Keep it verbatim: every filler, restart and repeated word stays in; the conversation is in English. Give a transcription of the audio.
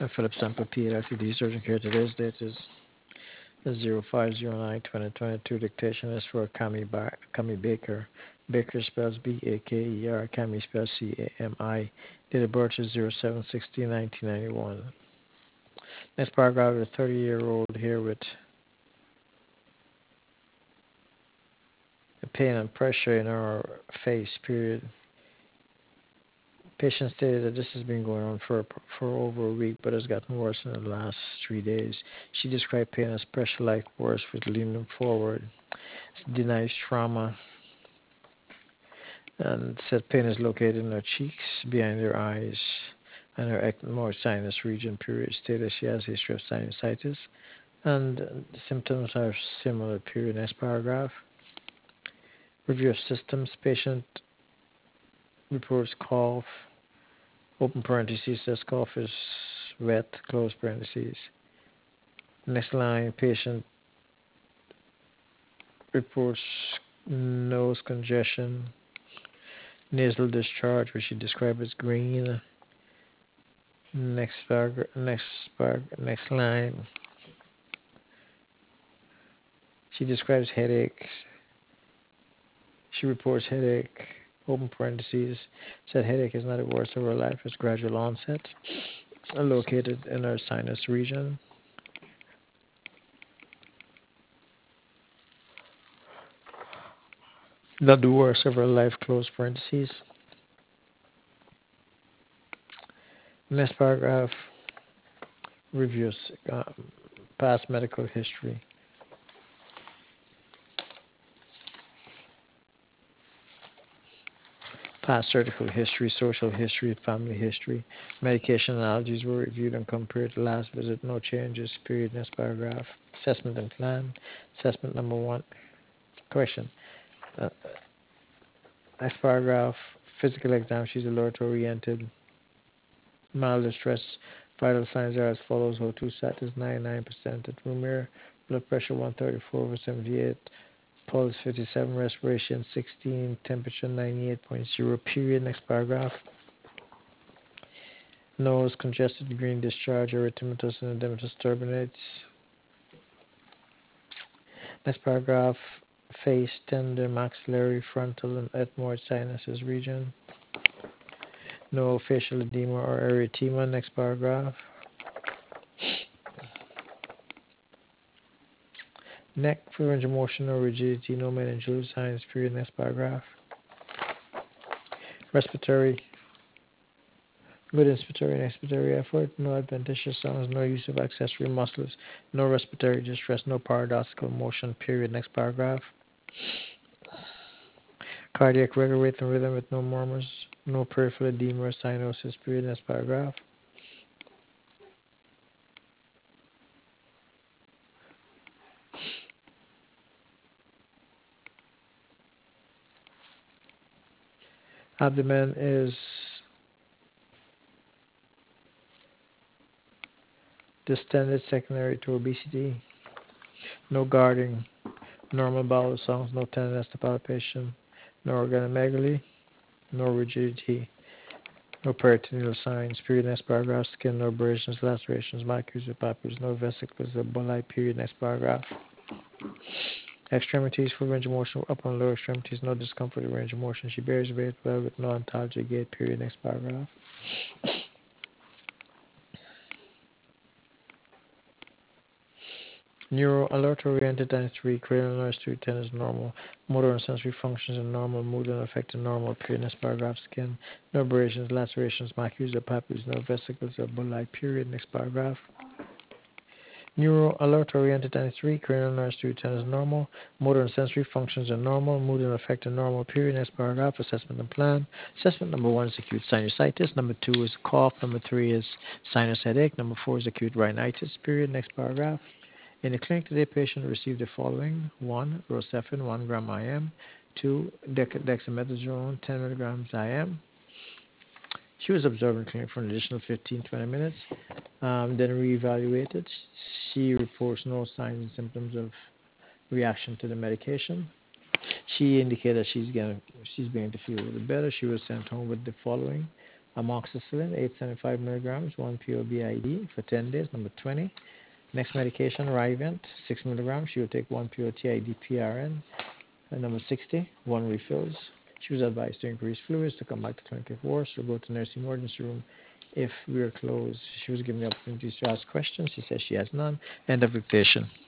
Philip Sample P L T D Surgeon Care. Today's date is zero five zero nine twenty twenty-two. Dictation is for Cami, Bar- Cami Baker. Baker spells B A K E R. Cami spells C A M I. Date of birth is zero seven sixteen nineteen ninety-one. Next paragraph, a thirty year old here with pain and pressure in her face, period. Patient stated that this has been going on for for over a week, but has gotten worse in the last three days. She described pain as pressure-like worse with leaning forward. Denies trauma and said pain is located in her cheeks, behind her eyes, and her ecmoid sinus region. Period. Stated she has a history of sinusitis, and the symptoms are similar. Period. Next paragraph. Review of systems. Patient reports cough. Open parentheses says cough is wet. Close parentheses. Next line. Patient reports nose congestion, nasal discharge, which she described as green. Next paragraph, next paragraph, next line. She describes headaches. She reports headache. Open parentheses. Said headache is not the worst of her life. It's gradual onset. Located in her sinus region. Not the worst of her life. Close parentheses. Next paragraph. Reviews. Um, past medical history. Past surgical history, social history, family history. Medication allergies were reviewed and compared to last visit. No changes. Period. Next paragraph. Assessment and plan. Assessment number one. Question. Uh, next paragraph. Physical exam. She's alert oriented. Mild distress. Vital signs are as follows. O two sat is ninety-nine percent at room air. Blood pressure one thirty-four over seventy-eight. Pulse fifty-seven. Respiration sixteen. Temperature ninety-eight point zero. Period. Next paragraph. Nose congested, green discharge, erythematous and edematous turbinates. Next paragraph, face, tender, maxillary, frontal, and ethmoid sinuses region. No facial edema or erythema. Next paragraph. Neck, range of motion or rigidity, no meningeal signs. Period. Next paragraph. Respiratory, good inspiratory and expiratory effort, no adventitious sounds, no use of accessory muscles, no respiratory distress, no paradoxical motion. Period. Next paragraph. Cardiac regular rate and rhythm with no murmurs, no peripheral edema or cyanosis. Period. Next paragraph. Abdomen is distended secondary to obesity. No guarding. Normal bowel sounds. No tenderness to palpation. No organomegaly. No rigidity. No peritoneal signs. Period. Next paragraph. Skin, no abrasions, lacerations, macules or papules. No vesicles or bulli. Period. Next paragraph. Extremities, full range of motion, upper and lower extremities, no discomfort or range of motion. She bears weight well with no ontology gait. Period. Next paragraph. Neuro alert oriented times three, cranial nerves two ten is normal. Motor and sensory functions are normal. Mood and affect are normal. Period. Next paragraph. Skin, no abrasions, lacerations, macules or papules, no vesicles or bulli. Period. Next paragraph. Neuro alert oriented times three, cranial nerves two ten is normal. Motor and sensory functions are normal. Mood and affect are normal. Period. Next paragraph. Assessment and plan. Assessment number one is acute sinusitis. Number two is cough. Number three is sinus headache. Number four is acute rhinitis. Period. Next paragraph. In the clinic today, patient received the following: one, Rocephin, one gram I M; two, dec- dexamethasone, ten milligrams I M. She was observed in clinic for an additional fifteen to twenty minutes, um, then reevaluated. She reports no signs and symptoms of reaction to the medication. She indicated that she's getting, she's beginning to feel a little better. She was sent home with the following: Amoxicillin, eight hundred seventy-five milligrams, one P O B I D for ten days. Number twenty. Next medication, Rivent, six milligrams. She will take one P O T I D P R N. And number sixty, one refills. She was advised to increase fluids to come back to clinical force or go to nursing emergency room if we are closed. She was given the opportunity to ask questions. She says she has none. End of dictation.